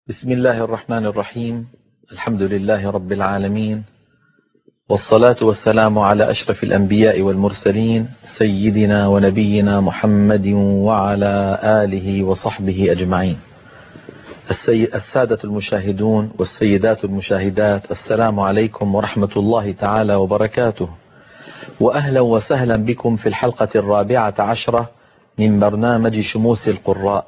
بسم الله الرحمن الرحيم. الحمد لله رب العالمين، والصلاة والسلام على أشرف الأنبياء والمرسلين سيدنا ونبينا محمد وعلى آله وصحبه أجمعين. السادة المشاهدون والسيدات المشاهدات، السلام عليكم ورحمة الله تعالى وبركاته، وأهلا وسهلا بكم في الحلقة 14 من برنامج شموس القراء.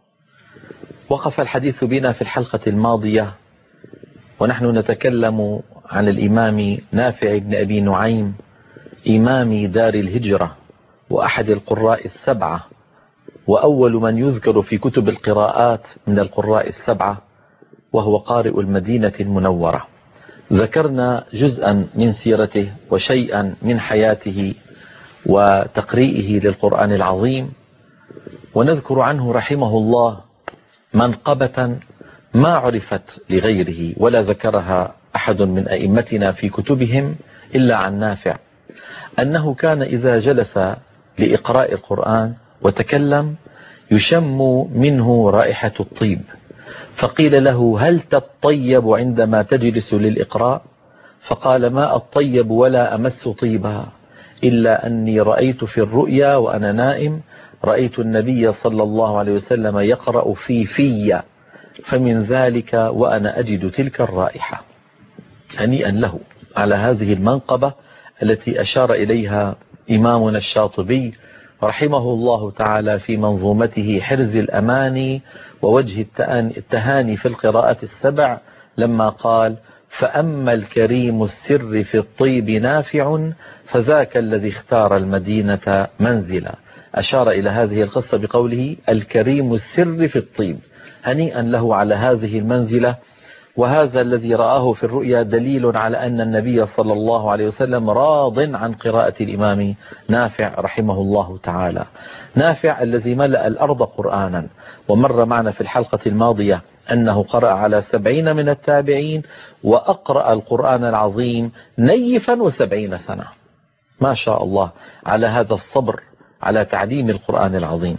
وقف الحديث بنا في الحلقة الماضية ونحن نتكلم عن الإمام نافع بن أبي نعيم، إمام دار الهجرة وأحد القراء السبعة، وأول من يذكر في كتب القراءات من القراء السبعة، وهو قارئ المدينة المنورة. ذكرنا جزءا من سيرته وشيئا من حياته وتقريئه للقرآن العظيم، ونذكر عنه رحمه الله منقبة ما عرفت لغيره ولا ذكرها أحد من أئمتنا في كتبهم إلا عن نافع، أنه كان إذا جلس لإقراء القرآن وتكلم يشم منه رائحة الطيب، فقيل له: هل تطيب عندما تجلس للإقراء؟ فقال: ما أطيب ولا أمس طيبا، إلا أني رأيت في الرؤيا وأنا نائم، رأيت النبي صلى الله عليه وسلم يقرأ في فمن ذلك وأنا أجد تلك الرائحة. هنيئا له على هذه المنقبة التي أشار إليها إمامنا الشاطبي رحمه الله تعالى في منظومته حرز الأماني ووجه التهاني في القراءة السبع، لما قال: فأما الكريم السر في الطيب نافع، فذاك الذي اختار المدينة منزلا. أشار إلى هذه القصة بقوله: الكريم السر في الطيب. هنيئا له على هذه المنزلة. وهذا الذي رآه في الرؤيا دليل على أن النبي صلى الله عليه وسلم راض عن قراءة الإمام نافع رحمه الله تعالى. نافع الذي ملأ الأرض قرآنا، ومر معنا في الحلقة الماضية أنه قرأ على 70 من التابعين، وأقرأ القرآن العظيم نيفا و70 سنة. ما شاء الله على هذا الصبر على تعليم القرآن العظيم.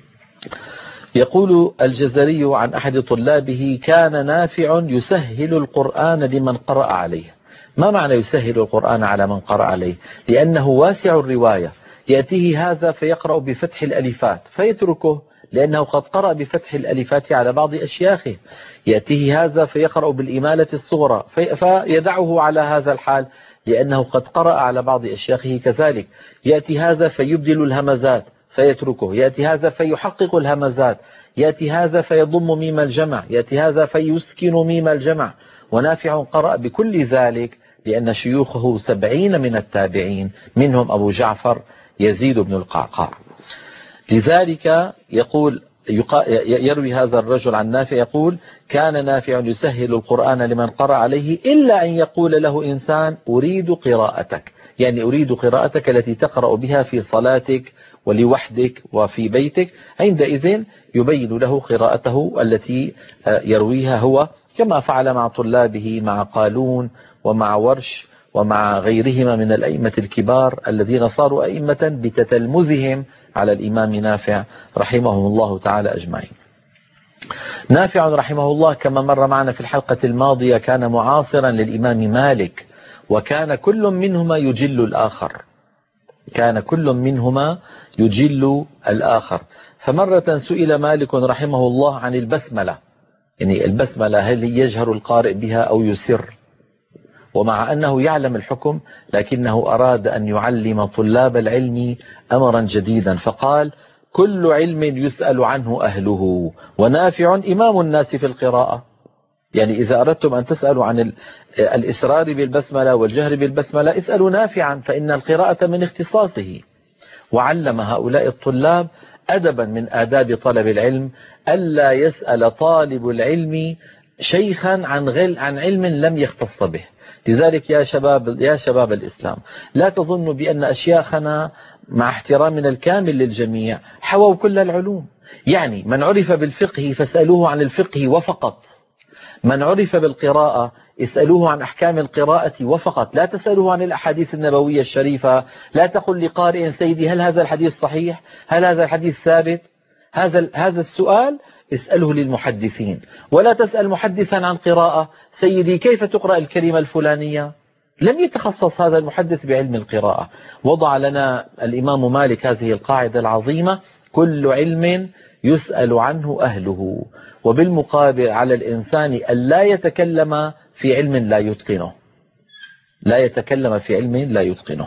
يقول الجزري عن أحد طلابه: كان نافع يسهل القرآن لمن قرأ عليه. ما معنى يسهل القرآن على من قرأ عليه؟ لأنه واسع الرواية، يأتيه هذا فيقرأ بفتح الألفات فيتركه لأنه قد قرأ بفتح الألفات على بعض أشياخه، يأتيه هذا فيقرأ بالإمالة الصغرى فيدعه على هذا الحال لأنه قد قرأ على بعض أشياخه كذلك، يأتي هذا فيبدل الهمزات فيتركه، يأتي هذا فيحقق الهمزات، يأتي هذا فيضم ميم الجمع، يأتي هذا فيسكن ميم الجمع. ونافع قرأ بكل ذلك لأن شيوخه 70 من التابعين، منهم أبو جعفر يزيد بن القعقاع. لذلك يروي هذا الرجل عن نافع يقول: كان نافع يسهل القرآن لمن قرأ عليه، إلا أن يقول له إنسان: أريد قراءتك، يعني أريد قراءتك التي تقرأ بها في صلاتك ولوحدك وفي بيتك. عندئذ يبين له قراءته التي يرويها هو، كما فعل مع طلابه، مع قالون ومع ورش ومع غيرهما من الأئمة الكبار الذين صاروا أئمة بتتلمذهم على الإمام نافع رحمهم الله تعالى أجمعين. نافع رحمه الله كما مر معنا في الحلقة الماضية كان معاصرا للإمام مالك، وكان كل منهما يجل الآخر، كان كل منهما يجل الآخر. فمرة سئل مالك رحمه الله عن البسملة، يعني البسملة هل يجهر القارئ بها أو يسر؟ ومع أنه يعلم الحكم لكنه أراد أن يعلم طلاب العلم أمرا جديدا، فقال: كل علم يسأل عنه أهله، ونافع إمام الناس في القراءة. يعني إذا أردتم أن تسألوا عن الإسرار بالبسملة والجهر بالبسملة اسألوا نافعا، فإن القراءة من اختصاصه. وعلم هؤلاء الطلاب أدبا من آداب طلب العلم ألا يسأل طالب العلم شيخا عن علم لم يختص به. لذلك يا شباب الإسلام، لا تظنوا بأن أشياخنا مع احترامنا الكامل للجميع حووا كل العلوم. يعني من عرف بالفقه فاسألوه عن الفقه وفقط، من عرف بالقراءة اسألوه عن أحكام القراءة وفقط، لا تسألوه عن الأحاديث النبوية الشريفة. لا تقل لقارئ: سيدي هل هذا الحديث صحيح؟ هل هذا الحديث ثابت؟ هذا السؤال اسأله للمحدثين، ولا تسأل محدثا عن قراءة: سيدي كيف تقرأ الكلمة الفلانية؟ لم يتخصص هذا المحدث بعلم القراءة. وضع لنا الإمام مالك هذه القاعدة العظيمة: كل علم يسأل عنه أهله. وبالمقابل على الإنسان أن لا يتكلم في علم لا يتقنه، لا يتكلم في علم لا يتقنه.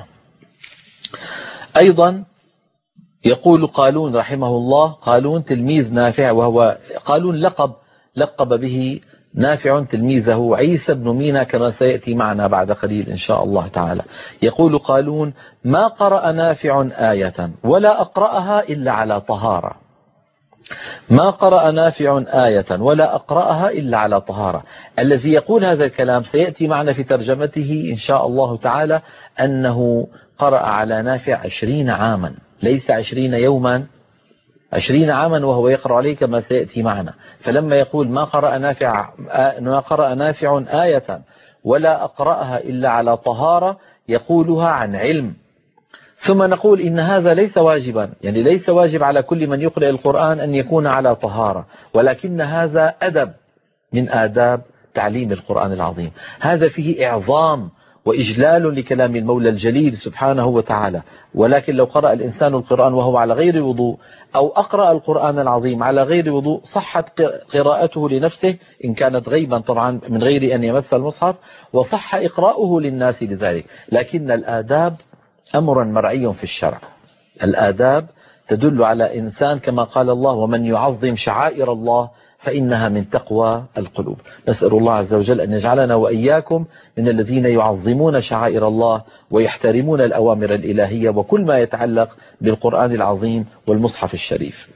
أيضا يقول قالون رحمه الله: قالون تلميذ نافع، وهو قالون لقب به نافع تلميذه عيسى بن مينا كما سيأتي معنا بعد قليل إن شاء الله تعالى. يقول قالون: ما قرأ نافع آية ولا أقرأها إلا على طهارة. ما قرأ نافع آية ولا أقرأها إلا على طهارة. الذي يقول هذا الكلام سيأتي معنا في ترجمته إن شاء الله تعالى أنه قرأ على نافع 20 عاما، ليس 20 يوما، 20 عاما وهو يقرأ عليه كما سيأتي معنا. فلما يقول ما قرأ نافع آية ولا أقرأها إلا على طهارة، يقولها عن علم. ثم نقول إن هذا ليس واجبا، يعني ليس واجب على كل من يقرأ القرآن أن يكون على طهارة، ولكن هذا أدب من آداب تعليم القرآن العظيم. هذا فيه إعظام وإجلال لكلام المولى الجليل سبحانه وتعالى. ولكن لو قرأ الإنسان القرآن وهو على غير وضوء، أو أقرأ القرآن العظيم على غير وضوء، صحت قراءته لنفسه إن كانت غيبا طبعا من غير أن يمس المصحف، وصح إقراؤه للناس لذلك. لكن الآداب أمر مرعي في الشرع. الآداب تدل على إنسان كما قال الله: ومن يعظم شعائر الله فإنها من تقوى القلوب. نسأل الله عز وجل أن يجعلنا وإياكم من الذين يعظمون شعائر الله ويحترمون الأوامر الإلهية وكل ما يتعلق بالقرآن العظيم والمصحف الشريف.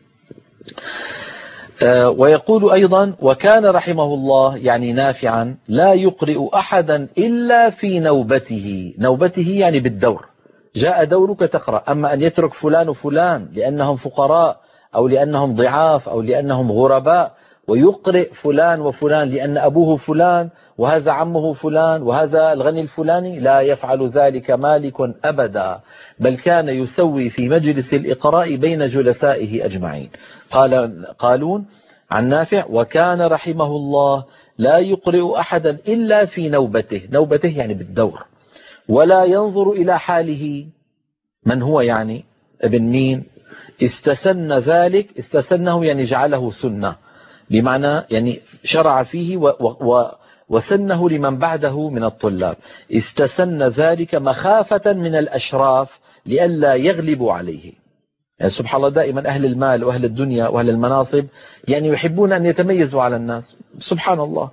ويقول أيضا: وكان رحمه الله يعني نافعا لا يقرئ أحدا إلا في نوبته. نوبته يعني بالدور، جاء دورك تقرأ. أما أن يترك فلان وفلان لأنهم فقراء أو لأنهم ضعاف أو لأنهم غرباء، ويقرئ فلان وفلان لأن أبوه فلان وهذا عمه فلان وهذا الغني الفلاني، لا يفعل ذلك مالك أبدا، بل كان يسوي في مجلس الإقراء بين جلسائه أجمعين. قالون عن نافع: وكان رحمه الله لا يقرئ أحدا إلا في نوبته. نوبته يعني بالدور، ولا ينظر إلى حاله. من هو يعني؟ ابن مين؟ استسن ذلك، استسنه يعني جعله سنة، بمعنى يعني شرع فيه وسنه لمن بعده من الطلاب. استسن ذلك مخافة من الأشراف لئلا يغلبوا عليه. يعني سبحان الله، دائما أهل المال وأهل الدنيا وأهل المناصب يعني يحبون أن يتميزوا على الناس، سبحان الله.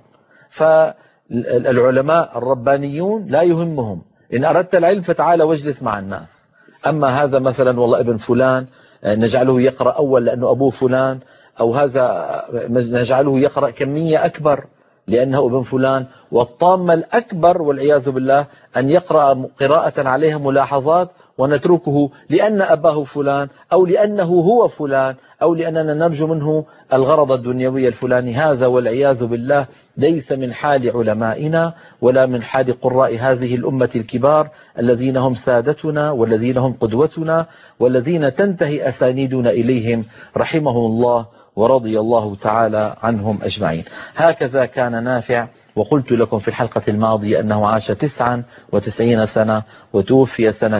فالعلماء الربانيون لا يهمهم: إن أردت العلم فتعال واجلس مع الناس. أما هذا مثلا والله ابن فلان نجعله يقرأ أول لأنه أبوه فلان، أو هذا نجعله يقرأ كمية أكبر لأنه ابن فلان. والطامة الأكبر والعياذ بالله أن يقرأ قراءة عليها ملاحظات ونتركه لأن أباه فلان، أو لأنه هو فلان، أو لأننا نرجو منه الغرض الدنيوي الفلاني. هذا والعياذ بالله ليس من حال علمائنا ولا من حال قراء هذه الأمة الكبار الذين هم سادتنا والذين هم قدوتنا والذين تنتهي أسانيدنا إليهم رحمهم الله ورضي الله تعالى عنهم أجمعين. هكذا كان نافع. وقلت لكم في الحلقة الماضية أنه عاش 99 سنة وتوفي سنة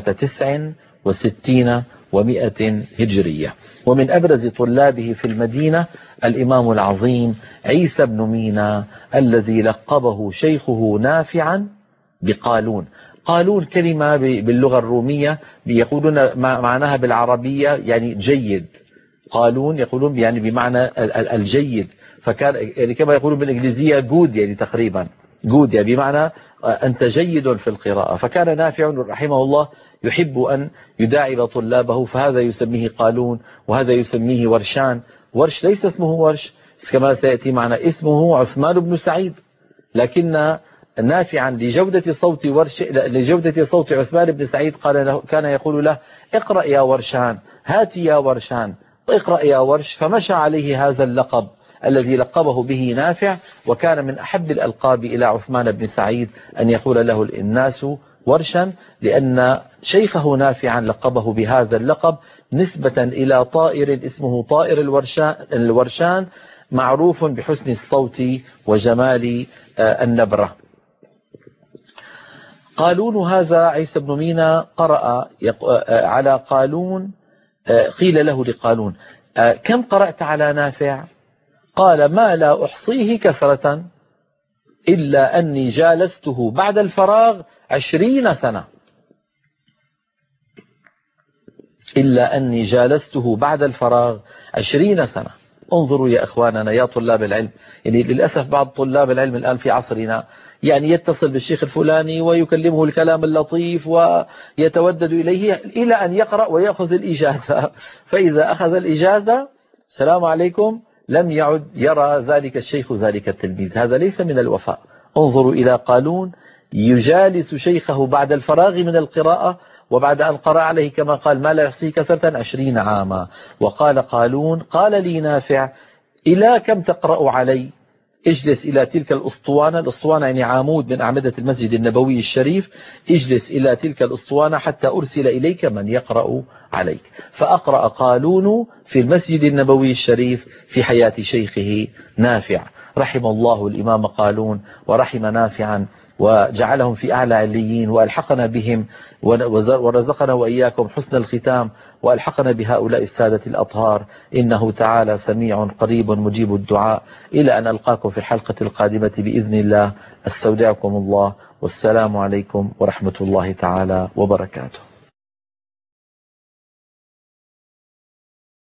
69 و100 هجرية. ومن أبرز طلابه في المدينة الإمام العظيم عيسى بن مينا الذي لقبه شيخه نافعا بقالون. قالون كلمة باللغة الرومية يقولون معناها بالعربية يعني جيد. قالون يقولون يعني بمعنى الجيد، فكان يعني كما يقولون بالإنجليزية جود، يعني تقريبا جود يعني بمعنى أنت جيد في القراءة. فكان نافع رحمه الله يحب أن يداعب طلابه، فهذا يسميه قالون وهذا يسميه ورشان. ورش ليس اسمه ورش كما سيأتي معنا، اسمه عثمان بن سعيد، لكن نافعا لجودة صوت عثمان بن سعيد كان يقول له: اقرأ يا ورشان، هات يا ورشان، اقرأ يا ورش. فمشى عليه هذا اللقب الذي لقبه به نافع، وكان من أحب الألقاب إلى عثمان بن سعيد أن يقول له الناس ورشا، لأن شيخه نافعا لقبه بهذا اللقب نسبة إلى طائر اسمه طائر الورشان، معروف بحسن الصوت وجمال النبرة. قالون هذا عيسى بن مينا قرأ على قالون، قيل له لقالون: كم قرأت على نافع؟ قال: ما لا أحصيه كثرة، إلا أني جالسته بعد الفراغ 20 سنة. إلا أني جالسته بعد الفراغ 20 سنة. انظروا يا أخواننا يا طلاب العلم، يعني للأسف بعض طلاب العلم الآن في عصرنا يعني يتصل بالشيخ الفلاني ويكلمه الكلام اللطيف ويتودد إليه إلى أن يقرأ ويأخذ الإجازة، فإذا أخذ الإجازة السلام عليكم لم يعد يرى ذلك الشيخ ذلك التلميذ. هذا ليس من الوفاء. انظروا إلى قالون يجالس شيخه بعد الفراغ من القراءة، وبعد أن قرأ عليه كما قال ما لا يحصيه كثرة 20 عاما. وقال قالون: قال لي نافع: إلى كم تقرأ علي؟ اجلس إلى تلك الأسطوانة، الأسطوانة يعني عمود من أعمدة المسجد النبوي الشريف، اجلس إلى تلك الأسطوانة حتى أرسل إليك من يقرأ عليك. فأقرأ قالون في المسجد النبوي الشريف في حياة شيخه نافع. رحم الله الإمام قالون ورحم نافعا وجعلهم في أعلى عليين، وألحقنا بهم ورزقنا وإياكم حسن الختام، وألحقنا بهؤلاء السادة الأطهار، إنه تعالى سميع قريب مجيب الدعاء. إلى أن ألقاكم في الحلقة القادمة بإذن الله، استودعكم الله، والسلام عليكم ورحمة الله تعالى وبركاته.